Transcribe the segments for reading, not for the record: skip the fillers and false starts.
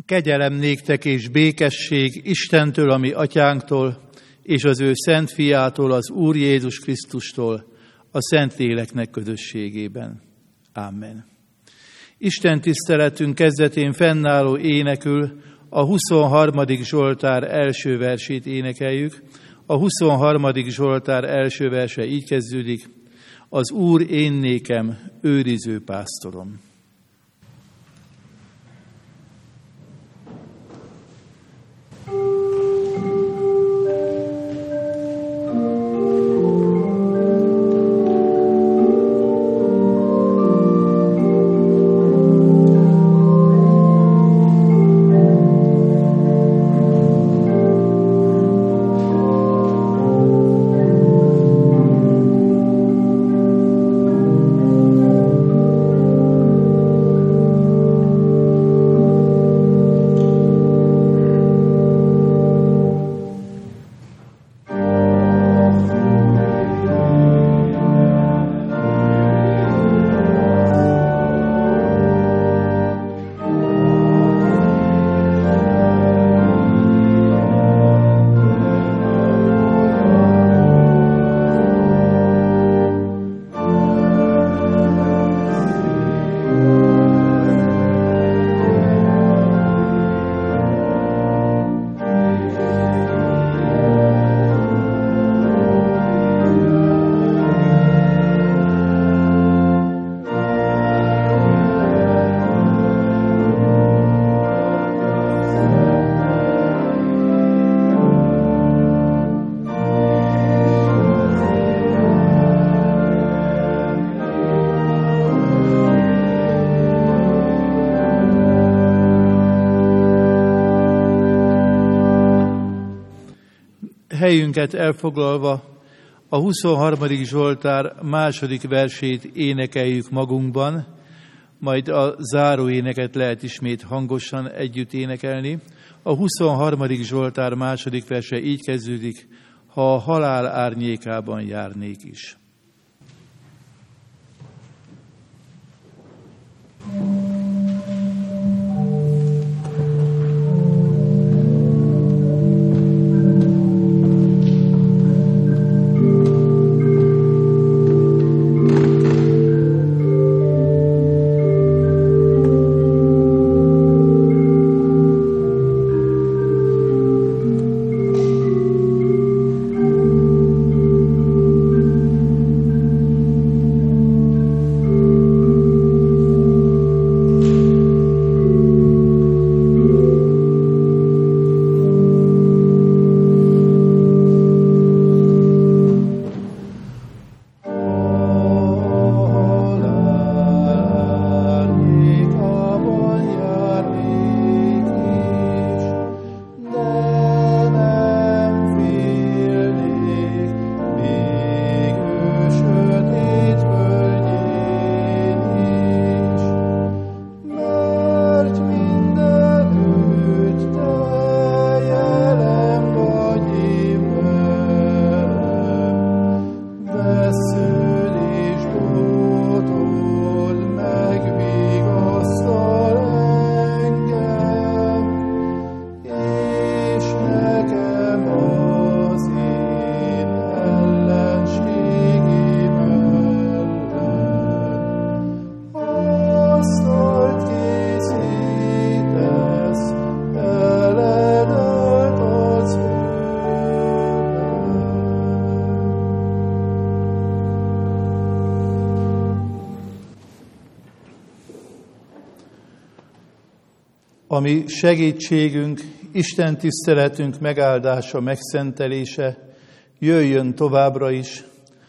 Kegyelem néktek és békesség Istentől, a mi atyánktól, és az ő szent fiától, az Úr Jézus Krisztustól, a Szentléleknek közösségében. Amen. Isten tiszteletünk kezdetén fennálló énekül a 23. Zsoltár első versét énekeljük. A 23. Zsoltár első verse így kezdődik: Az Úr én nékem őriző pásztorom. Helyünket elfoglalva a 23. Zsoltár második versét énekeljük magunkban, majd a záró éneket lehet ismét hangosan együtt énekelni. A 23. Zsoltár második verse így kezdődik: Ha a halál árnyékában járnék is. Ami segítségünk, Isten tiszteletünk megáldása, megszentelése jöjjön továbbra is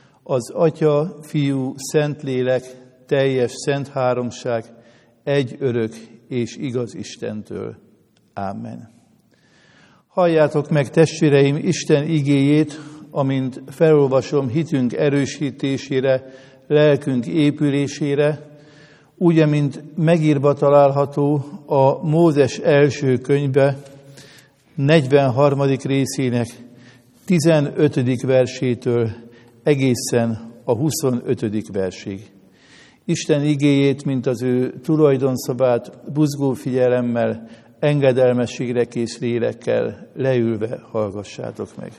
az Atya, Fiú, Szentlélek, teljes szent háromság, egy örök és igaz Istentől. Ámen. Halljátok meg, testvéreim, Isten igéjét, amint felolvasom hitünk erősítésére, lelkünk épülésére, úgy, amint megírva található a Mózes első könyvbe, 43. részének 15. versétől egészen a 25. versig. Isten igéjét, mint az ő tulajdonszavát buzgó figyelemmel engedelmességre kész lélekkel leülve hallgassátok meg.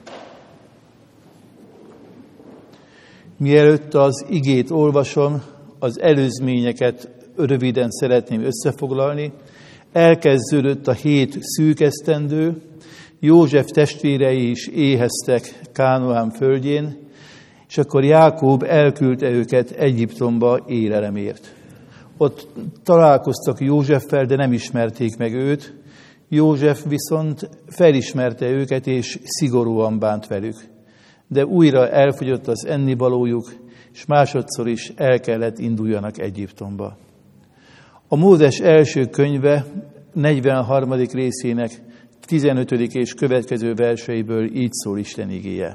Mielőtt az igét olvasom, az előzményeket röviden szeretném összefoglalni. Elkezdődött a 7 szűk esztendő, József testvérei is éheztek Kánaán földjén, és akkor Jákob elküldte őket Egyiptomba élelemért. Ott találkoztak Józseffel, de nem ismerték meg őt. József viszont felismerte őket, és szigorúan bánt velük. De újra elfogyott az ennivalójuk, és másodszor is el kellett induljanak Egyiptomba. A Mózes első könyve 43. részének 15. és következő verseiből így szól Isten igéje.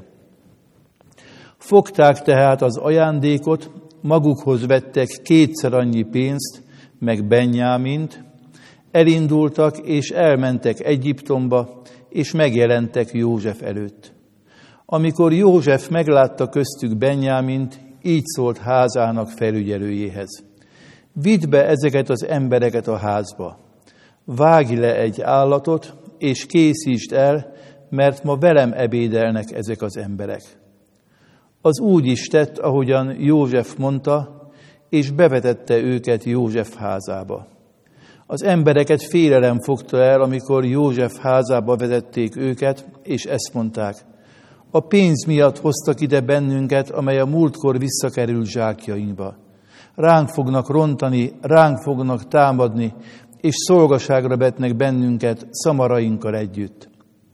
Fogták tehát az ajándékot, magukhoz vettek 2-szer annyi pénzt, meg Benjámint, elindultak és elmentek Egyiptomba, és megjelentek József előtt. Amikor József meglátta köztük Benjámint, így szólt házának felügyelőjéhez. Vidd be ezeket az embereket a házba. Vágj le egy állatot, és készítsd el, mert ma velem ebédelnek ezek az emberek. Az úgy is tett, ahogyan József mondta, és bevetette őket József házába. Az embereket félelem fogta el, amikor József házába vezették őket, és ezt mondták: a pénz miatt hoztak ide bennünket, amely a múltkor visszakerült zsákjainkba. Ránk fognak rontani, ránk fognak támadni, és szolgaságra vetnek bennünket szamarainkkal együtt.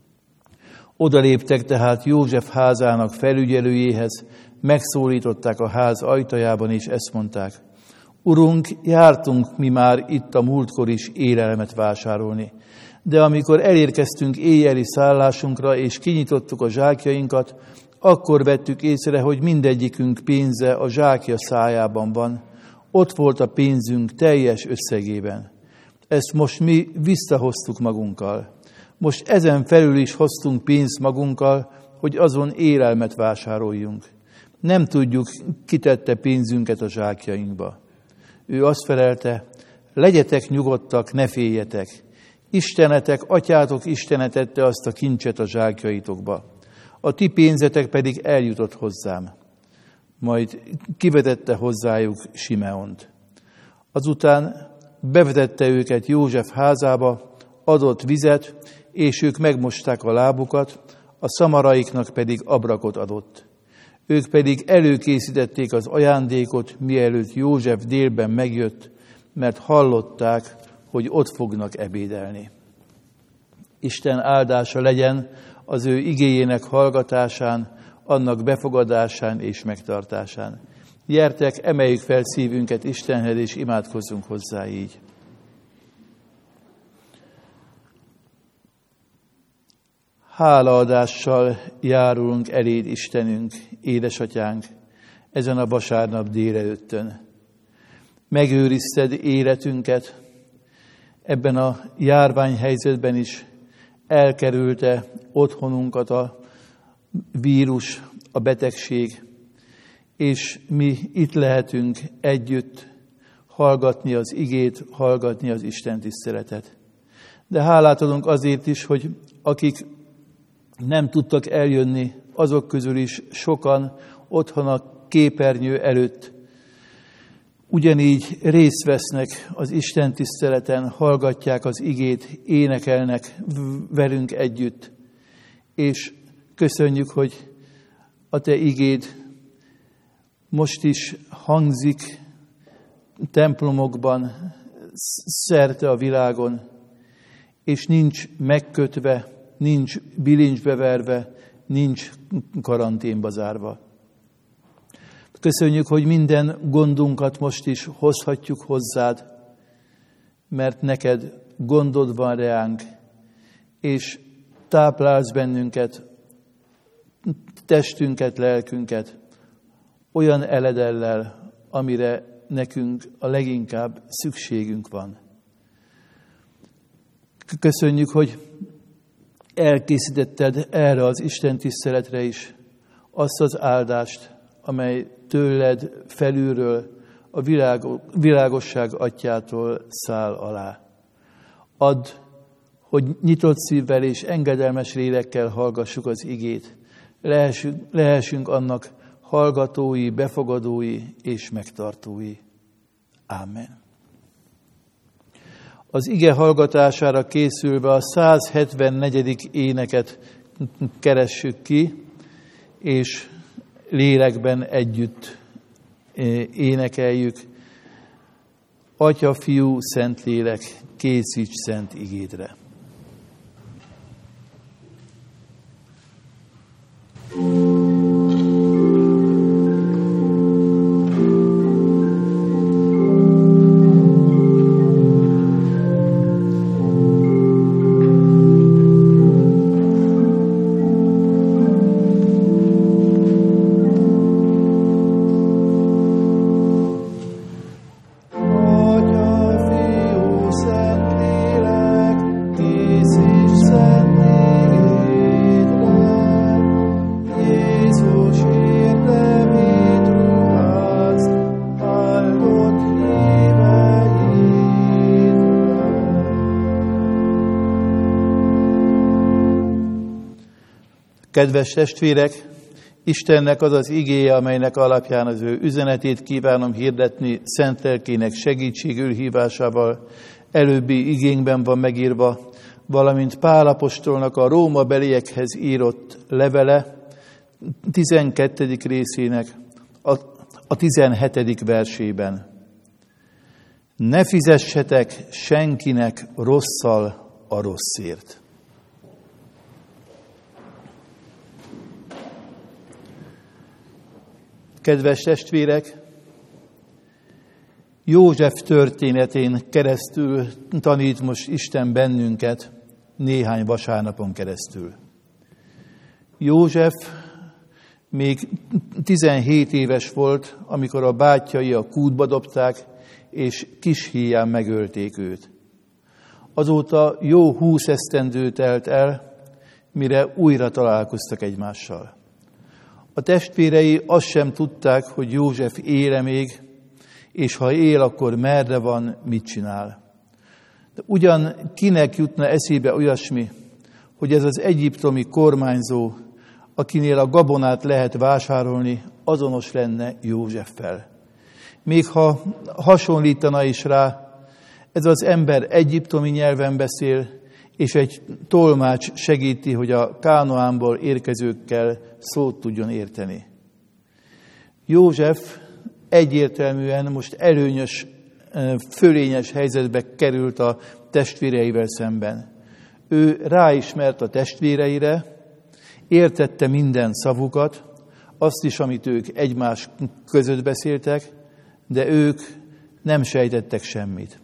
Odaléptek tehát József házának felügyelőjéhez, megszólították a ház ajtajában, és ezt mondták: Urunk, jártunk mi már itt a múltkor is élelmet vásárolni, de amikor elérkeztünk éjjeli szállásunkra, és kinyitottuk a zsákjainkat, akkor vettük észre, hogy mindegyikünk pénze a zsákja szájában van. Ott volt a pénzünk teljes összegében. Ezt most mi visszahoztuk magunkkal. Most ezen felül is hoztunk pénzt magunkkal, hogy azon élelmet vásároljunk. Nem tudjuk, ki tette pénzünket a zsákjainkba. Ő azt felelte: legyetek nyugodtak, ne féljetek. Istenetek, atyátok Istene tette azt a kincset a zsákjaitokba. A ti pénzetek pedig eljutott hozzám. Majd kivetette hozzájuk Simeont. Azután bevetette őket József házába, adott vizet, és ők megmosták a lábukat, a szamaraiknak pedig abrakot adott. Ők pedig előkészítették az ajándékot, mielőtt József délben megjött, mert hallották, hogy ott fognak ebédelni. Isten áldása legyen az ő igéjének hallgatásán, annak befogadásán és megtartásán. Gyertek, emeljük fel szívünket Istenhez, és imádkozzunk hozzá így. Hálaadással járulunk eléd, Istenünk, édesatyánk, ezen a vasárnap délelőttön. Megőrizted életünket, ebben a járványhelyzetben is elkerülte otthonunkat a vírus, a betegség, és mi itt lehetünk együtt hallgatni az igét, hallgatni az Isten tiszteletet. De hálát adunk azért is, hogy akik nem tudtak eljönni, azok közül is sokan otthon a képernyő előtt ugyanígy részt vesznek az Isten tiszteleten, hallgatják az igét, énekelnek velünk együtt. És köszönjük, hogy a te igéd most is hangzik templomokban, szerte a világon, és nincs megkötve, nincs bilincsbe verve, nincs karanténba zárva. Köszönjük, hogy minden gondunkat most is hozhatjuk hozzád, mert neked gondod van reánk, és táplálsz bennünket, testünket, lelkünket olyan eledellel, amire nekünk a leginkább szükségünk van. Köszönjük, hogy elkészítetted erre az Isten tiszteletre is azt az áldást, amely tőled felülről, a világosság atyától száll alá. Add, hogy nyitott szívvel és engedelmes lélekkel hallgassuk az igét, lehessünk annak hallgatói, befogadói és megtartói. Ámen. Az ige hallgatására készülve a 174. éneket keressük ki, és lélekben együtt énekeljük. Atya, Fiú, Szentlélek, készíts szent igédre. Kedves testvérek, Istennek az az igéje, amelynek alapján az ő üzenetét kívánom hirdetni szent lelkének segítségül hívásával, előbbi igénkben van megírva, valamint Pál apostolnak a Róma beliekhez írott levele 12. részének a 17. versében. Ne fizessetek senkinek rosszal a rosszért. Kedves testvérek, József történetén keresztül tanít most Isten bennünket néhány vasárnapon keresztül. József még 17 éves volt, amikor a bátyjai a kútba dobták, és kis híján megölték őt. Azóta jó 20 esztendő telt el, mire újra találkoztak egymással. A testvérei azt sem tudták, hogy József él még, és ha él, akkor merre van, mit csinál. De ugyan kinek jutna eszébe olyasmi, hogy ez az egyiptomi kormányzó, akinél a gabonát lehet vásárolni, azonos lenne Józseffel. Még ha hasonlítana is rá, ez az ember egyiptomi nyelven beszél, és egy tolmács segíti, hogy a Kánaánból érkezőkkel szót tudjon érteni. József egyértelműen most előnyös, fölényes helyzetbe került a testvéreivel szemben. Ő ráismert a testvéreire, értette minden szavukat, azt is, amit ők egymás között beszéltek, de ők nem sejtettek semmit.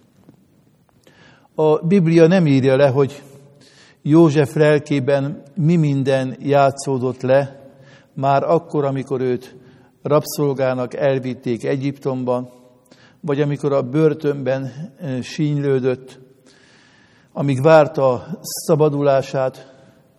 A Biblia nem írja le, hogy József lelkében mi minden játszódott le, már akkor, amikor őt rabszolgának elvitték Egyiptomba, vagy amikor a börtönben sínylődött, amíg várta a szabadulását.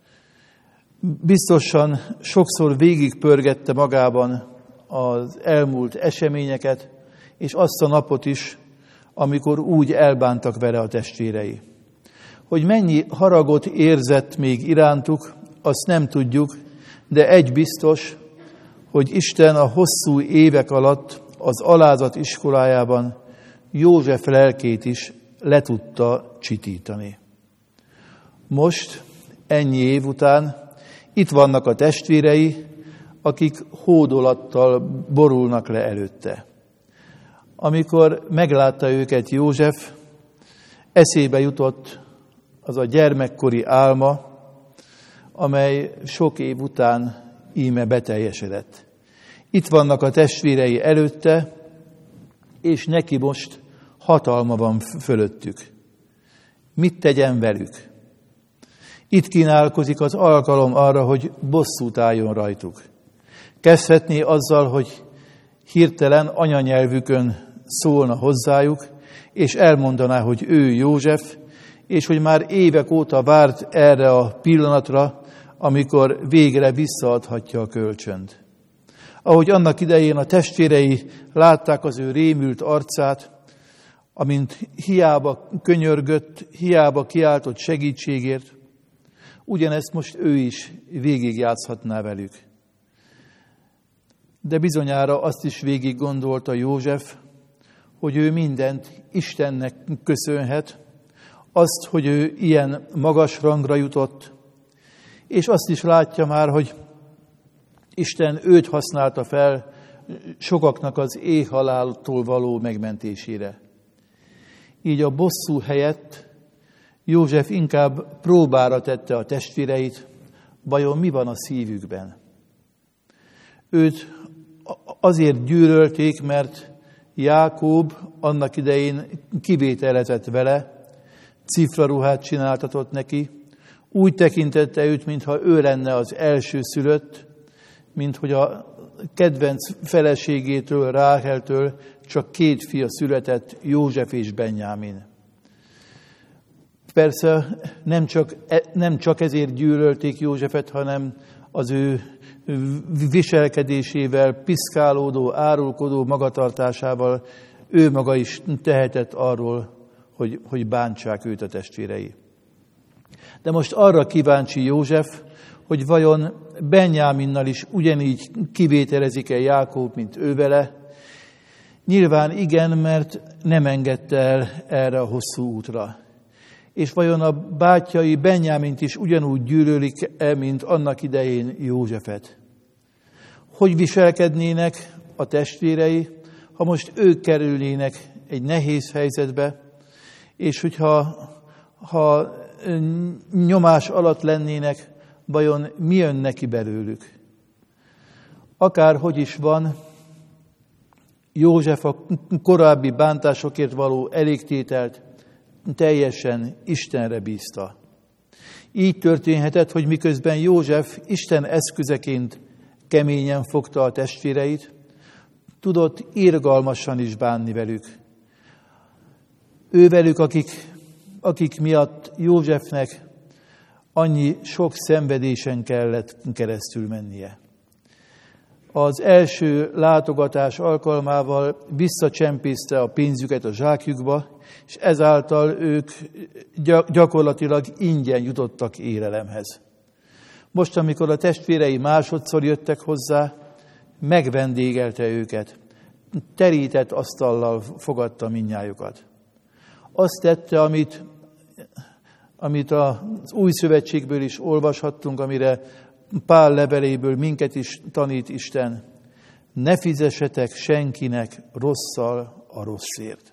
Biztosan sokszor végigpörgette magában az elmúlt eseményeket, és azt a napot is, amikor úgy elbántak vele a testvérei. Hogy mennyi haragot érzett még irántuk, azt nem tudjuk, de egy biztos, hogy Isten a hosszú évek alatt az alázat iskolájában József lelkét is le tudta csitítani. Most, ennyi év után itt vannak a testvérei, akik hódolattal borulnak le előtte. Amikor meglátta őket József, eszébe jutott az a gyermekkori álma, amely sok év után íme beteljesedett. Itt vannak a testvérei előtte, és neki most hatalma van fölöttük. Mit tegyen velük? Itt kínálkozik az alkalom arra, hogy bosszút álljon rajtuk. Kezdhetné azzal, hogy hirtelen anyanyelvükön szólna hozzájuk, és elmondaná, hogy ő József, és hogy már évek óta várt erre a pillanatra, amikor végre visszaadhatja a kölcsönt. Ahogy annak idején a testvérei látták az ő rémült arcát, amint hiába könyörgött, hiába kiáltott segítségért, ugyanezt most ő is végigjátszhatná velük. De bizonyára azt is végig gondolta József, hogy ő mindent Istennek köszönhet, azt, hogy ő ilyen magas rangra jutott, és azt is látja már, hogy Isten őt használta fel sokaknak az éhhaláltól való megmentésére. Így a bosszú helyett József inkább próbára tette a testvéreit, vajon mi van a szívükben. Őt azért gyűlölték, mert Jákob annak idején kivételezett vele, cifraruhát csináltatott neki, úgy tekintette őt, mintha ő lenne az elsőszülött, mint hogy a kedvenc feleségétől, Ráheltől csak 2 fia született, József és Benjámin. Persze nem csak ezért gyűlölték Józsefet, hanem az ő viselkedésével, piszkálódó, árulkodó magatartásával ő maga is tehetett arról, hogy bántsák őt a testvérei. De most arra kíváncsi József, hogy vajon Benjáminnal is ugyanígy kivételezik-e Jákob, mint ő vele. Nyilván igen, mert nem engedte el erre a hosszú útra. És vajon a bátyjai Benjamint is ugyanúgy gyűlölik-e, mint annak idején Józsefet? Hogy viselkednének a testvérei, ha most ők kerülnének egy nehéz helyzetbe, és hogyha nyomás alatt lennének, vajon mi jön neki belőlük? Akárhogy is van, József a korábbi bántásokért való elégtételt teljesen Istenre bízta. Így történhetett, hogy miközben József Isten eszközeként keményen fogta a testvéreit, tudott irgalmasan is bánni velük. Ővelük, akik miatt Józsefnek annyi sok szenvedésen kellett keresztül mennie. Az első látogatás alkalmával visszacsempészte a pénzüket a zsákjukba, és ezáltal ők gyakorlatilag ingyen jutottak élelemhez. Most, amikor a testvérei másodszor jöttek hozzá, megvendégelte őket, terített asztallal fogadta mindnyájukat. Azt tette, amit az Új Szövetségből is olvashattunk, amire Pál leveléből minket is tanít Isten. Ne fizessetek senkinek rosszal a rosszért.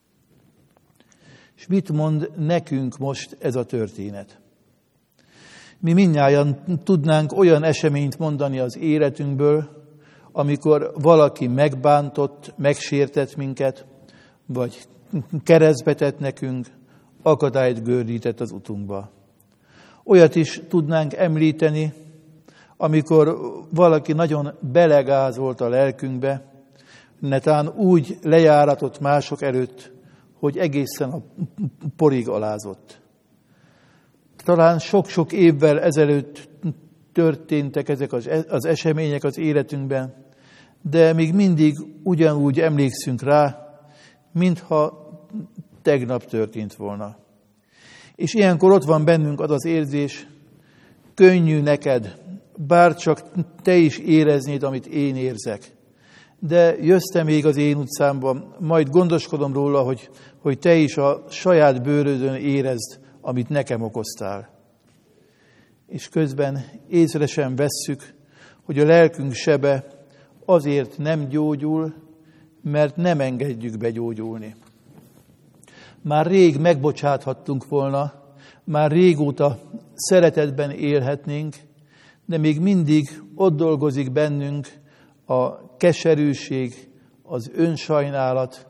És mit mond nekünk most ez a történet? Mi mindnyájan tudnánk olyan eseményt mondani az életünkből, amikor valaki megbántott, megsértett minket, vagy keresztbe tett nekünk, akadályt gördített az utunkba. Olyat is tudnánk említeni, amikor valaki nagyon belegázolt a lelkünkbe, netán úgy lejáratott mások előtt, hogy egészen a porig alázott. Talán sok-sok évvel ezelőtt történtek ezek az események az életünkben, de még mindig ugyanúgy emlékszünk rá, mintha tegnap történt volna. És ilyenkor ott van bennünk az az érzés, könnyű neked, bár csak te is éreznéd, amit én érzek. De jössz te még az én utcámban, majd gondoskodom róla, hogy te is a saját bőrödön érezd, amit nekem okoztál. És közben észre sem vesszük, hogy a lelkünk sebe azért nem gyógyul, mert nem engedjük begyógyulni. Már rég megbocsáthattunk volna, már régóta szeretetben élhetnénk, de még mindig ott dolgozik bennünk a keserűség, az önsajnálat,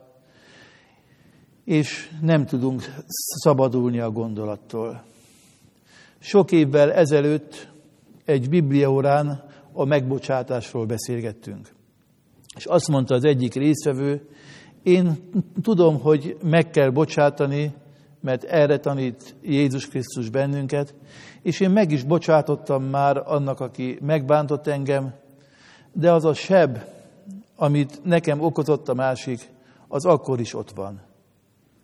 és nem tudunk szabadulni a gondolattól. Sok évvel ezelőtt egy bibliaórán a megbocsátásról beszélgettünk. És azt mondta az egyik résztvevő, én tudom, hogy meg kell bocsátani, mert erre tanít Jézus Krisztus bennünket, és én meg is bocsátottam már annak, aki megbántott engem, de az a seb, amit nekem okozott a másik, az akkor is ott van.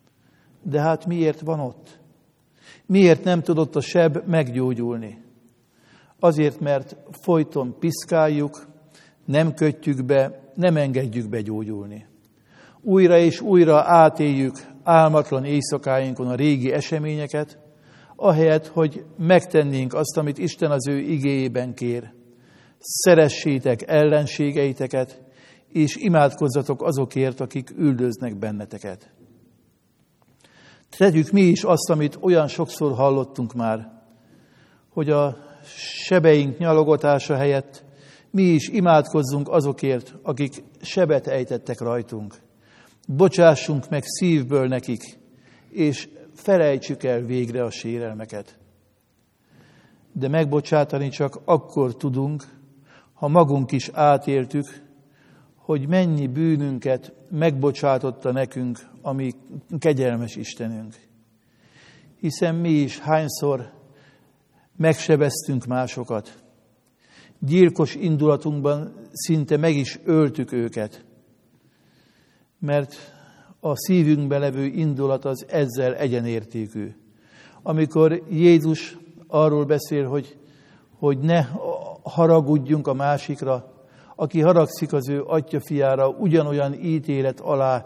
De hát miért van ott? Miért nem tudott a seb meggyógyulni? Azért, mert folyton piszkáljuk, nem kötjük be, nem engedjük begyógyulni. Újra és újra átéljük álmatlan éjszakáinkon a régi eseményeket, ahelyett, hogy megtennénk azt, amit Isten az ő igéjében kér. Szeressétek ellenségeiteket, és imádkozzatok azokért, akik üldöznek benneteket. Tegyük mi is azt, amit olyan sokszor hallottunk már, hogy a sebeink nyalogatása helyett mi is imádkozzunk azokért, akik sebet ejtettek rajtunk. Bocsássunk meg szívből nekik, és felejtsük el végre a sérelmeket. De megbocsátani csak akkor tudunk, ha magunk is átéltük, hogy mennyi bűnünket megbocsátotta nekünk a mi kegyelmes Istenünk. Hiszen mi is hányszor megsebeztünk másokat. Gyilkos indulatunkban szinte meg is öltük őket, mert a szívünkben levő indulat az ezzel egyenértékű. Amikor Jézus arról beszél, hogy ne haragudjunk a másikra, aki haragszik az ő atyafiára, ugyanolyan ítélet alá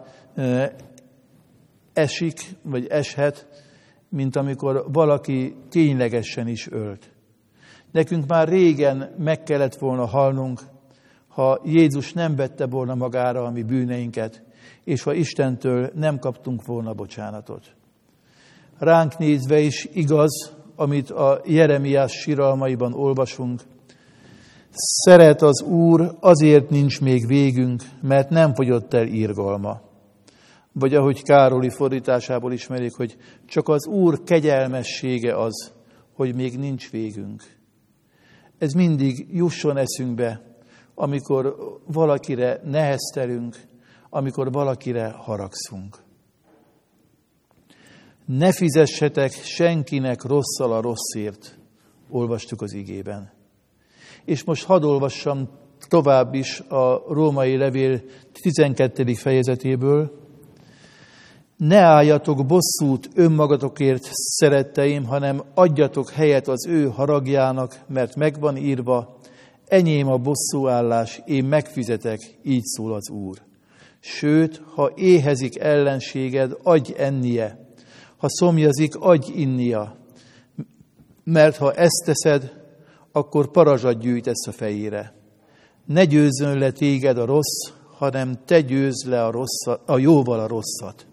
esik, vagy eshet, mint amikor valaki ténylegesen is ölt. Nekünk már régen meg kellett volna halnunk, ha Jézus nem vette volna magára a mi bűneinket, és ha Istentől nem kaptunk volna bocsánatot. Ránk nézve is igaz, amit a Jeremiás siralmaiban olvasunk. Szeret az Úr, azért nincs még végünk, mert nem fogyott el irgalma. Vagy ahogy Károli fordításából ismerik, hogy csak az Úr kegyelmessége az, hogy még nincs végünk. Ez mindig jusson eszünkbe, amikor valakire neheztelünk, amikor valakire haragszunk. Ne fizessetek senkinek rosszal a rosszért, olvastuk az igében. És most hadd olvassam tovább is a római levél 12. fejezetéből. Ne álljatok bosszút önmagatokért, szeretteim, hanem adjatok helyet az ő haragjának, mert megvan írva, enyém a bosszúállás, én megfizetek, így szól az Úr. Sőt, ha éhezik ellenséged, adj ennie, ha szomjazik, adj innia, mert ha ezt teszed, akkor parazsat gyűjtesz a fejére. Ne győzzön le téged a rossz, hanem te győzz le a jóval a rosszat.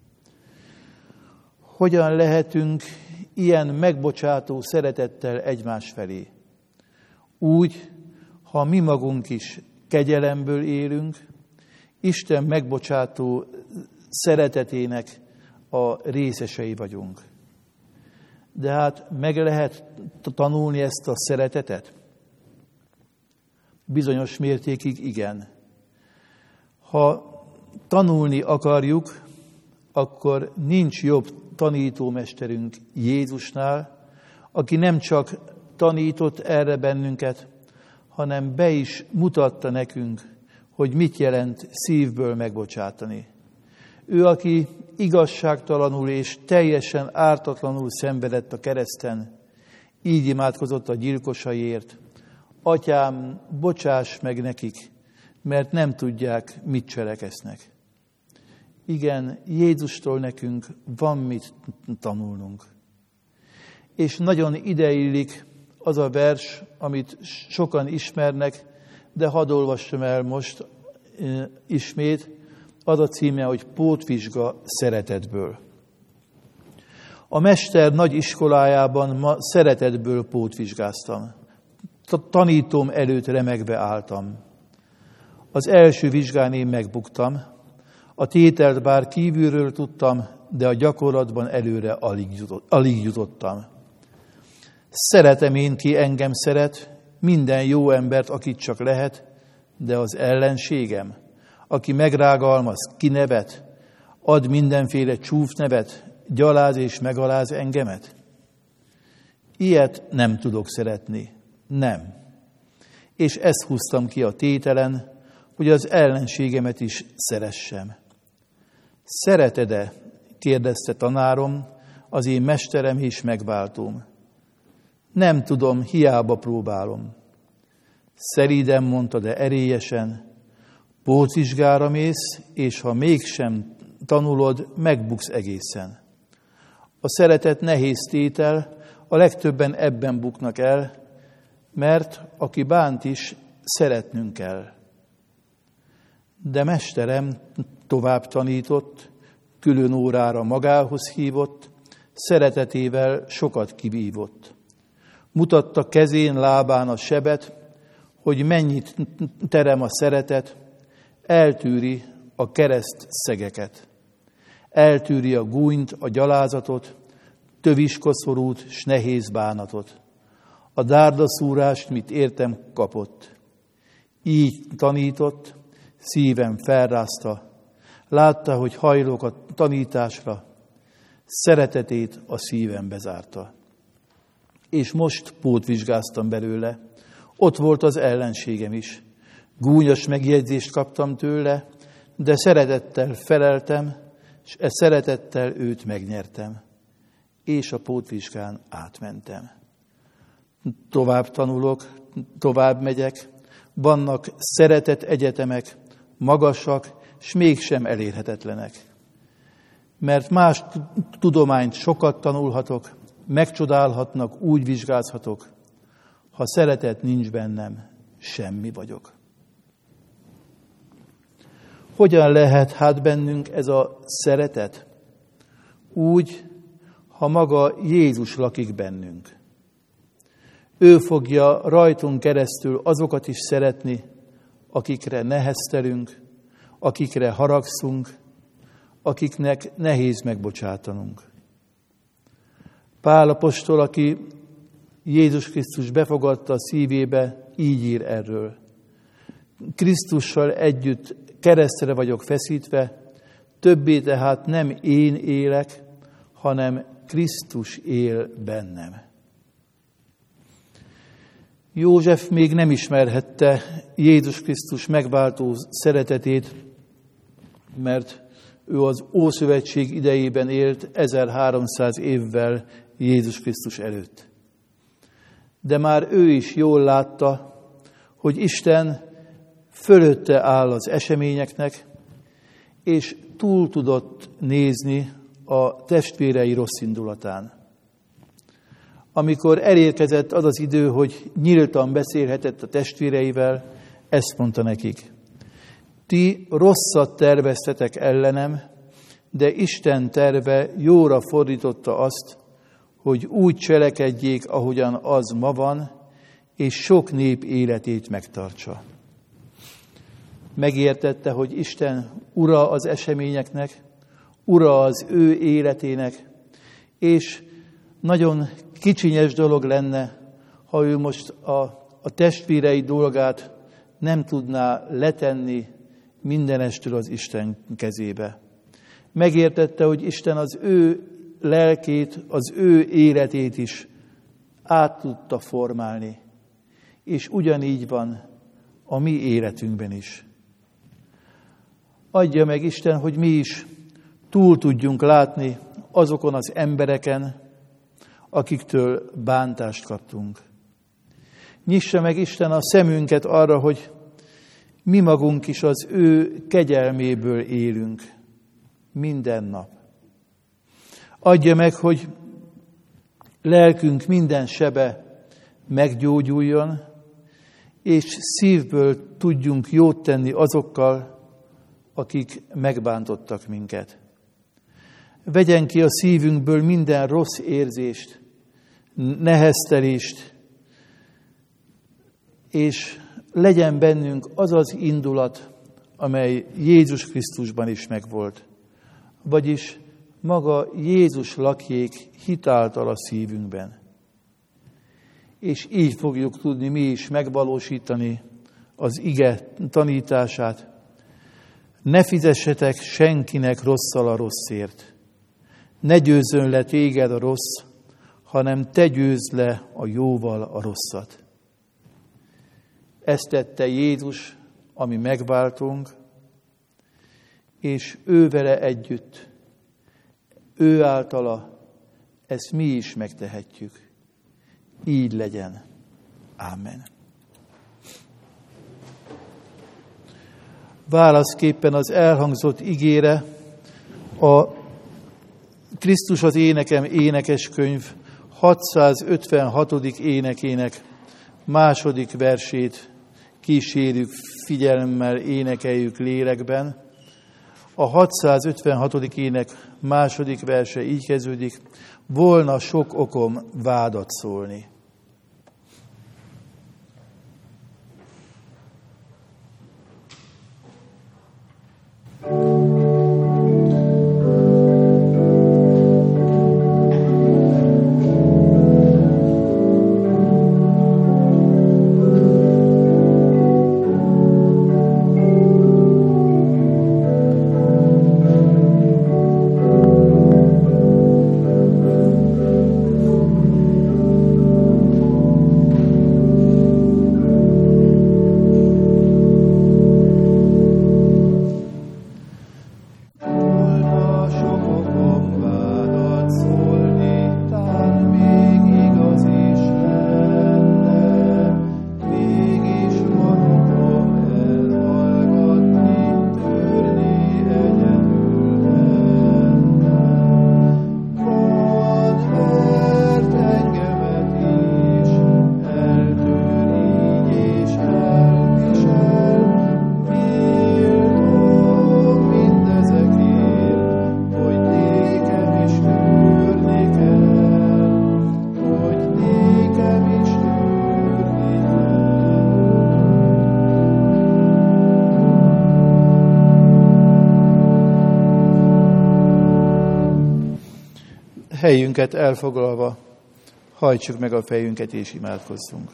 Hogyan lehetünk ilyen megbocsátó szeretettel egymás felé? Úgy, ha mi magunk is kegyelemből élünk, Isten megbocsátó szeretetének a részesei vagyunk. De hát meg lehet tanulni ezt a szeretetet? Bizonyos mértékig igen. Ha tanulni akarjuk, akkor nincs jobb tanítómesterünk Jézusnál, aki nem csak tanított erre bennünket, hanem be is mutatta nekünk, hogy mit jelent szívből megbocsátani. Ő, aki igazságtalanul és teljesen ártatlanul szenvedett a kereszten, így imádkozott a gyilkosaiért. Atyám, bocsáss meg nekik, mert nem tudják, mit cseleksznek. Igen, Jézustól nekünk van mit tanulnunk. És nagyon ideillik az a vers, amit sokan ismernek, de hadd olvassam el most ismét, az a címe, hogy Pótvizsga szeretetből. A mester nagy iskolájában ma szeretetből pótvizsgáztam. Tanítóm előtt remegve álltam. Az első vizsgán én megbuktam. A tételt bár kívülről tudtam, de a gyakorlatban előre alig jutottam. Szeretem én, ki engem szeret, minden jó embert, akit csak lehet, de az ellenségem, aki megrágalmaz, kinevet, ad mindenféle csúfnevet, gyaláz és megaláz engemet. Ilyet nem tudok szeretni. Nem. És ezt húztam ki a tételen, hogy az ellenségemet is szeressem. Szereted-e, kérdezte tanárom, az én mesterem és megváltóm. Nem tudom, hiába próbálom. Szeríden mondta, de erélyesen, pótvizsgára mész, és ha mégsem tanulod, megbuksz egészen. A szeretet nehéz tétel, a legtöbben ebben buknak el, mert aki bánt is, szeretnünk kell. De mesterem tovább tanított, külön órára magához hívott, szeretetével sokat kivívott. Mutatta kezén, lábán a sebet, hogy mennyit terem a szeretet, eltűri a kereszt szegeket. Eltűri a gúnyt, a gyalázatot, töviskoszorút s nehéz bánatot. A dárdaszúrást, mit értem, kapott. Így tanított, szívem felrázta, látta, hogy hajlok a tanításra, szeretetét a szívembe zárta. És most pótvizsgáztam belőle, ott volt az ellenségem is. Gúnyos megjegyzést kaptam tőle, de szeretettel feleltem, és szeretettel őt megnyertem. És a pótvizsgán átmentem. Tovább tanulok, tovább megyek, vannak szeretet egyetemek, magasak, s mégsem elérhetetlenek. Mert más tudományt sokat tanulhatok, megcsodálhatnak, úgy vizsgázhatok, ha szeretet nincs bennem, semmi vagyok. Hogyan lehet hát bennünk ez a szeretet? Úgy, ha maga Jézus lakik bennünk. Ő fogja rajtunk keresztül azokat is szeretni, akikre neheztelünk, akikre haragszunk, akiknek nehéz megbocsátanunk. Pál apostol, aki Jézus Krisztus befogadta a szívébe, így ír erről. Krisztussal együtt keresztre vagyok feszítve, többé tehát nem én élek, hanem Krisztus él bennem. József még nem ismerhette Jézus Krisztus megváltó szeretetét, mert ő az Ószövetség idejében élt 1300 évvel Jézus Krisztus előtt. De már ő is jól látta, hogy Isten fölötte áll az eseményeknek, és túl tudott nézni a testvérei rossz indulatán. Amikor elérkezett az az idő, hogy nyíltan beszélhetett a testvéreivel, ezt mondta nekik. Ti rosszat terveztetek ellenem, de Isten terve jóra fordította azt, hogy úgy cselekedjék, ahogyan az ma van, és sok nép életét megtartsa. Megértette, hogy Isten ura az eseményeknek, ura az ő életének, és nagyon kicsinyes dolog lenne, ha ő most a testvérei dolgát nem tudná letenni mindenestől az Isten kezébe. Megértette, hogy Isten az ő lelkét, az ő életét is át tudta formálni. És ugyanígy van a mi életünkben is. Adja meg Isten, hogy mi is túl tudjunk látni azokon az embereken, akiktől bántást kaptunk. Nyissa meg Isten a szemünket arra, hogy mi magunk is az ő kegyelméből élünk minden nap. Adja meg, hogy lelkünk minden sebe meggyógyuljon, és szívből tudjunk jót tenni azokkal, akik megbántottak minket. Vegyen ki a szívünkből minden rossz érzést, neheztelést, és legyen bennünk az az indulat, amely Jézus Krisztusban is megvolt. Vagyis maga Jézus lakjék hitáltal a szívünkben. És így fogjuk tudni mi is megvalósítani az ige tanítását. Ne fizessetek senkinek rosszal a rosszért. Ne győzzön le téged a rossz, hanem te győzd le a jóval a rosszat. Ezt tette Jézus, ami megváltunk, és ő vele együtt ő általa ezt mi is megtehetjük. Így legyen. Ámen. Válaszképpen az elhangzott igére a Krisztus az énekem énekeskönyv 656. énekének második versét kísérjük figyelemmel, énekeljük lélekben. A 656. ének második verse így kezdődik: volna sok okom vádat szólni. Helyünket elfoglalva, hajtsuk meg a fejünket és imádkozzunk.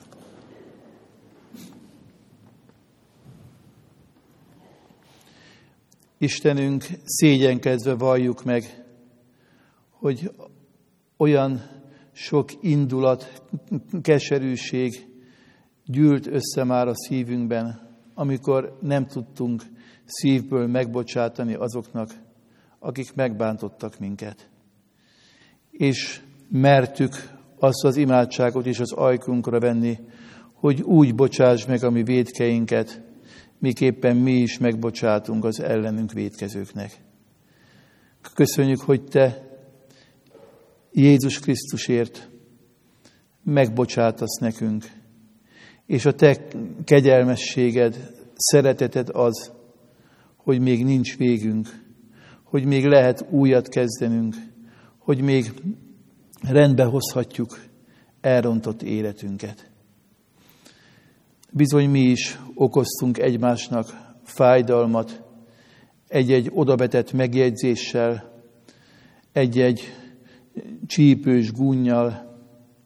Istenünk, szégyenkezve valljuk meg, hogy olyan sok indulat, keserűség gyűlt össze már a szívünkben, amikor nem tudtunk szívből megbocsátani azoknak, akik megbántottak minket. És mertük azt az imádságot is az ajkunkra venni, hogy úgy bocsáss meg a mi vétkeinket, miképpen mi is megbocsátunk az ellenünk vétkezőknek. Köszönjük, hogy Te Jézus Krisztusért megbocsátasz nekünk, és a Te kegyelmességed, szereteted az, hogy még nincs végünk, hogy még lehet újat kezdenünk, hogy még rendbe hozhatjuk elrontott életünket. Bizony mi is okoztunk egymásnak fájdalmat, egy-egy odabetett megjegyzéssel, egy-egy csípős gúnnyal,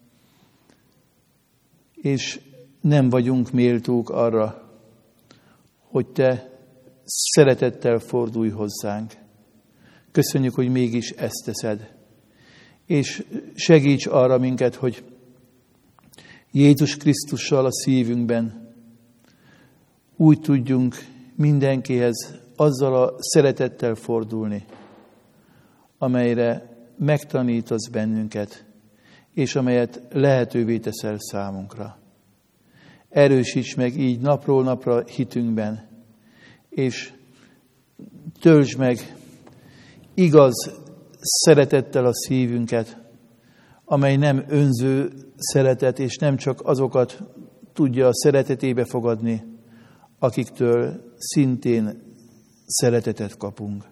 és nem vagyunk méltók arra, hogy Te szeretettel fordulj hozzánk. Köszönjük, hogy mégis ezt teszed. És segíts arra minket, hogy Jézus Krisztussal a szívünkben úgy tudjunk mindenkihez azzal a szeretettel fordulni, amelyre megtanítasz bennünket, és amelyet lehetővé teszel számunkra. Erősíts meg így napról napra hitünkben, és töltsd meg igaz szeretettel a szívünket, amely nem önző szeretet, és nem csak azokat tudja a szeretetébe fogadni, akiktől szintén szeretetet kapunk.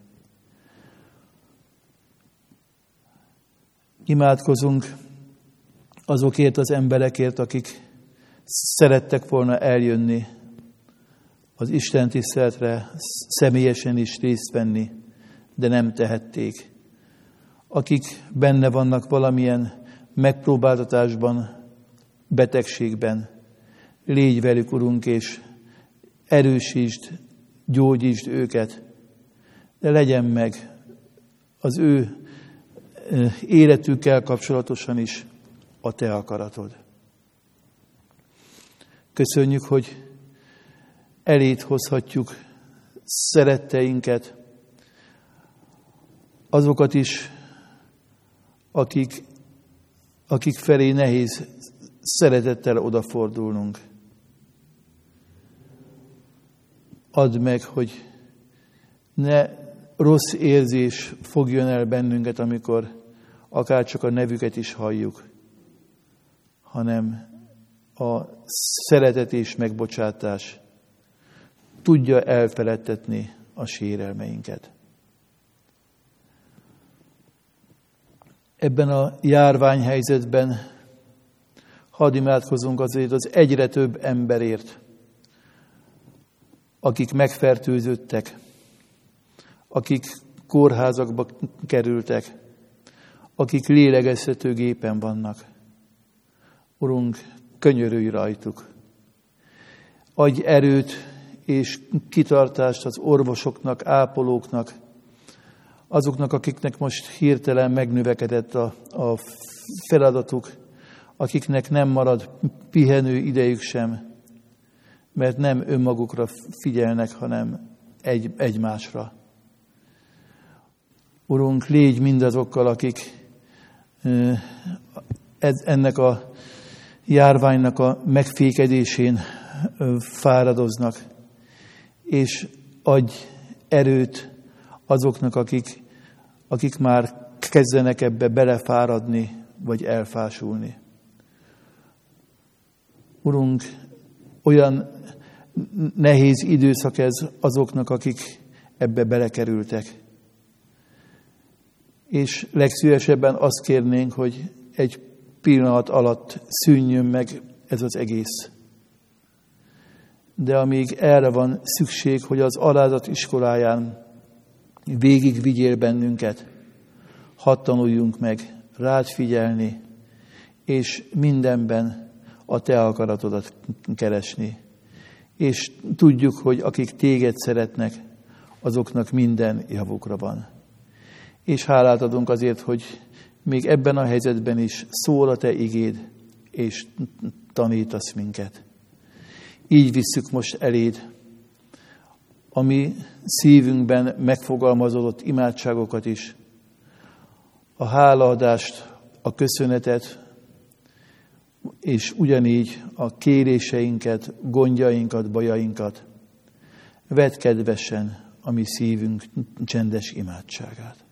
Imádkozunk azokért az emberekért, akik szerettek volna eljönni az Isten tiszteletre, személyesen is részt venni, de nem tehették. Akik benne vannak valamilyen megpróbáltatásban, betegségben, légy velük, Urunk, és erősítsd, gyógyítsd őket, de legyen meg az ő életükkel kapcsolatosan is a Te akaratod. Köszönjük, hogy eléd hozhatjuk szeretteinket, azokat is, akik felé nehéz szeretettel odafordulnunk. Add meg, hogy ne rossz érzés fogjon el bennünket, amikor akár csak a nevüket is halljuk, hanem a szeretet és megbocsátás tudja elfeledtetni a sérelmeinket. Ebben a járványhelyzetben hadd imádkozzunk azért az egyre több emberért, akik megfertőzöttek, akik kórházakba kerültek, akik lélegeztetőgépen vannak. Urunk, könyörülj rajtuk. Adj erőt és kitartást az orvosoknak, ápolóknak, azoknak, akiknek most hirtelen megnövekedett a feladatuk, akiknek nem marad pihenő idejük sem, mert nem önmagukra figyelnek, hanem egymásra. Urunk, légy mindazokkal, akik ennek a járványnak a megfékedésén fáradoznak, és adj erőt azoknak, akik már kezdenek ebbe belefáradni, vagy elfásulni. Urunk, olyan nehéz időszak ez azoknak, akik ebbe belekerültek. És legszívesebben azt kérnénk, hogy egy pillanat alatt szűnjön meg ez az egész. De amíg erre van szükség, hogy az alázat iskoláján végig vigyél bennünket, hadd tanuljunk meg rád figyelni, és mindenben a te akaratodat keresni. És tudjuk, hogy akik téged szeretnek, azoknak minden javukra van. És hálát adunk azért, hogy még ebben a helyzetben is szól a te igéd, és tanítasz minket. Így visszük most eléd a mi szívünkben megfogalmazódott imádságokat is, a hálaadást, a köszönetet, és ugyanígy a kéréseinket, gondjainkat, bajainkat. Vedd kedvesen a mi szívünk csendes imádságát.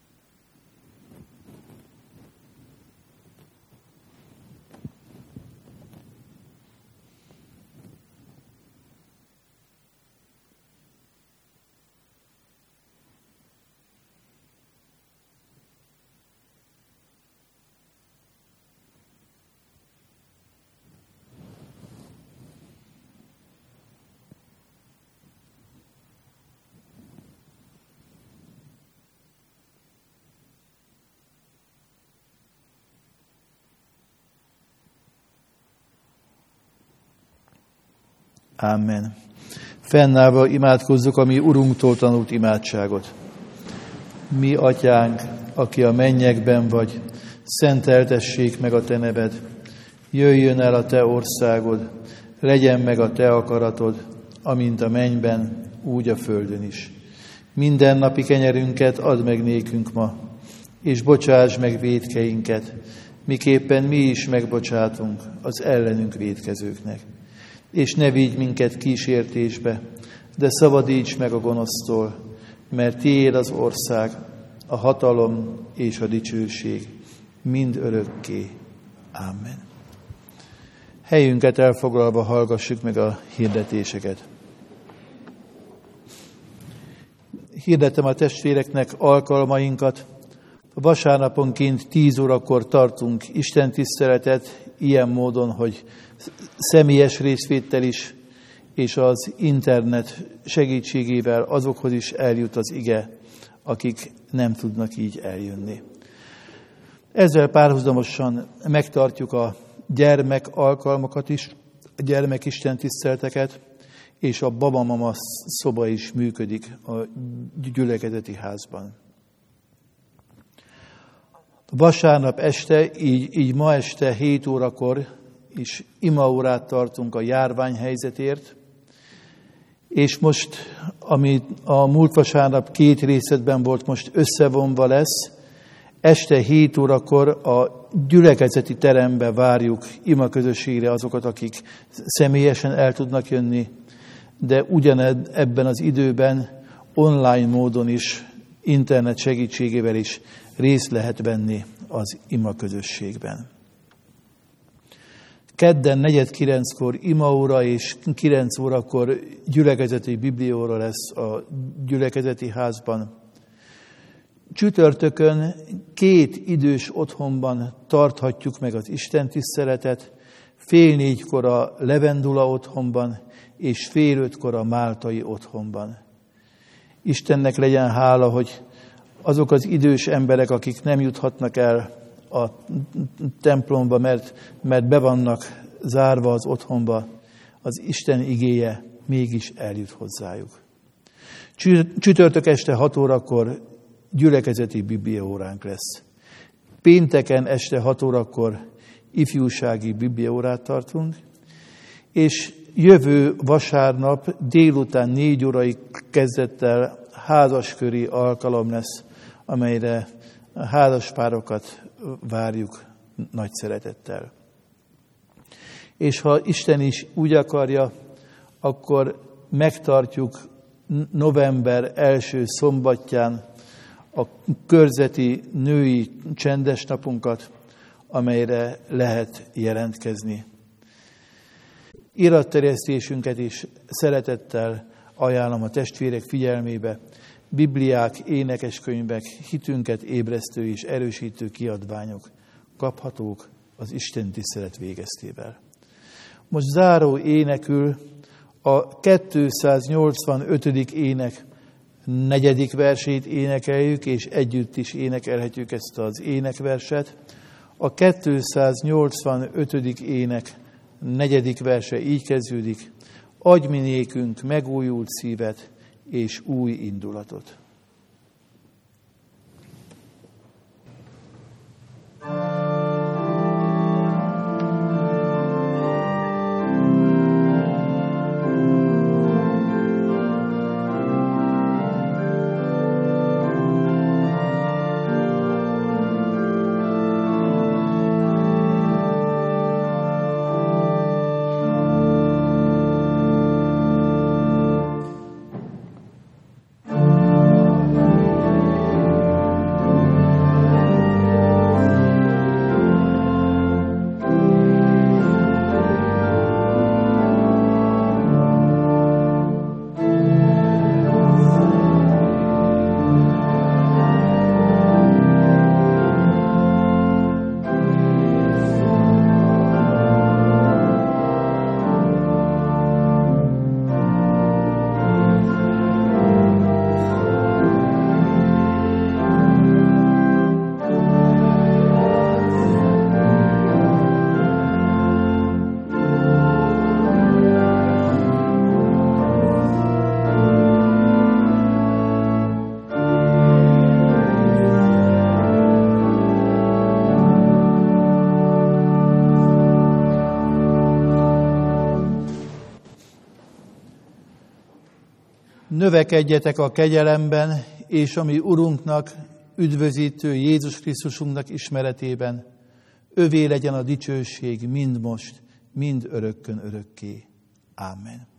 Amen. Fennállva imádkozzuk a mi Urunktól tanult imádságot. Mi atyánk, aki a mennyekben vagy, szenteltessék meg a te neved. Jöjjön el a te országod, legyen meg a te akaratod, amint a mennyben, úgy a földön is. Minden napi kenyerünket add meg nékünk ma, és bocsáss meg vétkeinket, miképpen mi is megbocsátunk az ellenünk vétkezőknek. És ne vigy minket kísértésbe, de szabadíts meg a gonosztól, mert tiéd az ország, a hatalom és a dicsőség mind örökké. Amen. Helyünket elfoglalva hallgassuk meg a hirdetéseket. Hirdetem a testvéreknek alkalmainkat. Vasárnaponként 10 órakor tartunk istentiszteletet, ilyen módon, hogy személyes részvétel is, és az internet segítségével azokhoz is eljut az ige, akik nem tudnak így eljönni. Ezzel párhuzamosan megtartjuk a gyermek alkalmakat is, a gyermek istentiszteleteket, és a babamama szoba is működik a gyülekezeti házban. Vasárnap este, így ma este 7 órakor is imaórát tartunk a járványhelyzetért, és most, ami a múlt vasárnap 2 részletben volt, most összevonva lesz, Este 7 órakor a gyülekezeti terembe várjuk imaközösségre azokat, akik személyesen el tudnak jönni, de ugyanebben az időben online módon is, internet segítségével is részt lehet venni az imaközösségben. Kedden 8:45-kor imaóra és 9 órakor gyülekezeti bibliaóra lesz a gyülekezeti házban. Csütörtökön 2 idős otthonban tarthatjuk meg az istentiszteletet, 3:45 a Levendula otthonban, és 4:30 a Máltai otthonban. Istennek legyen hála, hogy azok az idős emberek, akik nem juthatnak el a templomba, mert be vannak zárva az otthonba, az Isten igéje mégis eljut hozzájuk. Csütörtök este 6 órakor gyülekezeti bibliaóránk lesz. Pénteken este 6 órakor ifjúsági bibliaórát tartunk, és jövő vasárnap délután 4 órai kezdettel házasköri alkalom lesz, amelyre a házaspárokat várjuk nagy szeretettel. És ha Isten is úgy akarja, akkor megtartjuk november első szombatján a körzeti női csendes napunkat, amelyre lehet jelentkezni. Iratterjesztésünket is szeretettel ajánlom a testvérek figyelmébe. Bibliák, énekeskönyvek, hitünket ébresztő és erősítő kiadványok kaphatók az Isten tisztelet végeztével. Most záró énekül a 285. ének 4. versét énekeljük, és együtt is énekelhetjük ezt az énekverset. A 285. ének 4. verse így kezdődik: adj mi nékünk megújult szívet és új indulatot. Növekedjetek a kegyelemben, és a mi Urunknak, üdvözítő Jézus Krisztusunknak ismeretében. Övé legyen a dicsőség mind most, mind örökkön örökké. Ámen.